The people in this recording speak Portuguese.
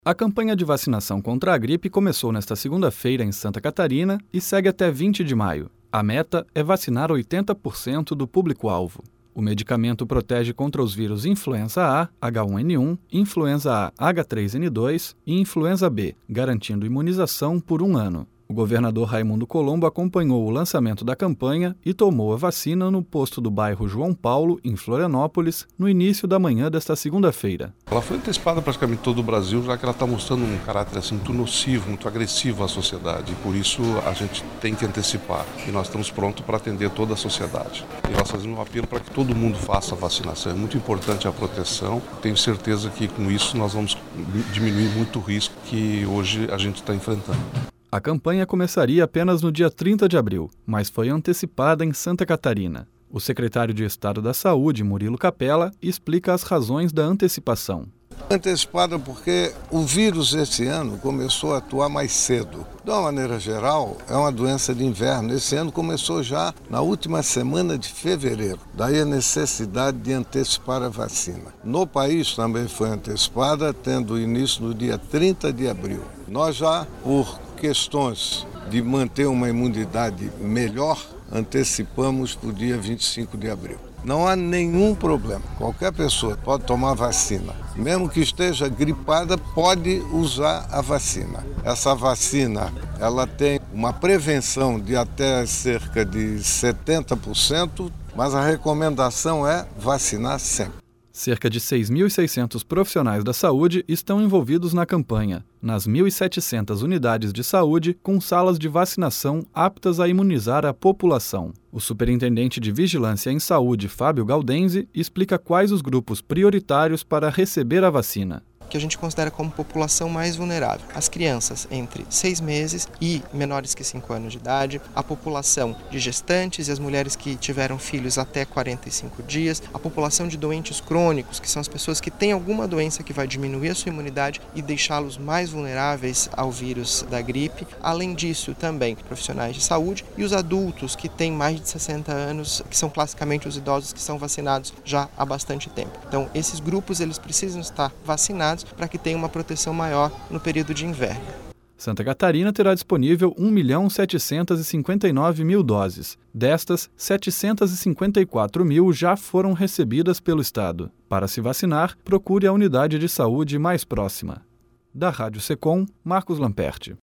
A campanha de vacinação contra a gripe começou nesta segunda-feira em Santa Catarina e segue até 20 de maio. A meta é vacinar 80% do público-alvo. O medicamento protege contra os vírus influenza A, H1N1, influenza A, H3N2 e influenza B, garantindo imunização por 1 ano. O governador Raimundo Colombo acompanhou o lançamento da campanha e tomou a vacina no posto do bairro João Paulo, em Florianópolis, no início da manhã desta segunda-feira. Ela foi antecipada praticamente em todo o Brasil, já que ela está mostrando um caráter assim, muito nocivo, muito agressivo à sociedade. E por isso a gente tem que antecipar. E nós estamos prontos para atender toda a sociedade. E nós fazemos um apelo para que todo mundo faça a vacinação. É muito importante a proteção. Tenho certeza que com isso nós vamos diminuir muito o risco que hoje a gente está enfrentando. A campanha começaria apenas no dia 30 de abril, mas foi antecipada em Santa Catarina. O secretário de Estado da Saúde, Murilo Capella, explica as razões da antecipação. Antecipada porque o vírus esse ano começou a atuar mais cedo. De uma maneira geral, é uma doença de inverno. Esse ano começou já na última semana de fevereiro. Daí a necessidade de antecipar a vacina. No país também foi antecipada, tendo início no dia 30 de abril. Nós já, por questões de manter uma imunidade melhor, antecipamos para o dia 25 de abril. Não há nenhum problema. Qualquer pessoa pode tomar vacina. Mesmo que esteja gripada, pode usar a vacina. Essa vacina, ela tem uma prevenção de até cerca de 70%, mas a recomendação é vacinar sempre. Cerca de 6.600 profissionais da saúde estão envolvidos na campanha, nas 1.700 unidades de saúde com salas de vacinação aptas a imunizar a população. O superintendente de Vigilância em Saúde, Fábio Gaudenzi, explica quais os grupos prioritários para receber a vacina. Que a gente considera como população mais vulnerável. As crianças entre 6 meses e menores que 5 anos de idade, a população de gestantes e as mulheres que tiveram filhos até 45 dias, a população de doentes crônicos, que são as pessoas que têm alguma doença que vai diminuir a sua imunidade e deixá-los mais vulneráveis ao vírus da gripe. Além disso, também profissionais de saúde e os adultos que têm mais de 60 anos, que são classicamente os idosos que são vacinados já há bastante tempo. Então, esses grupos eles precisam estar vacinados para que tenha uma proteção maior no período de inverno. Santa Catarina terá disponível 1.759.000 doses. Destas, 754.000 já foram recebidas pelo Estado. Para se vacinar, procure a unidade de saúde mais próxima. Da Rádio Secom, Marcos Lamperti.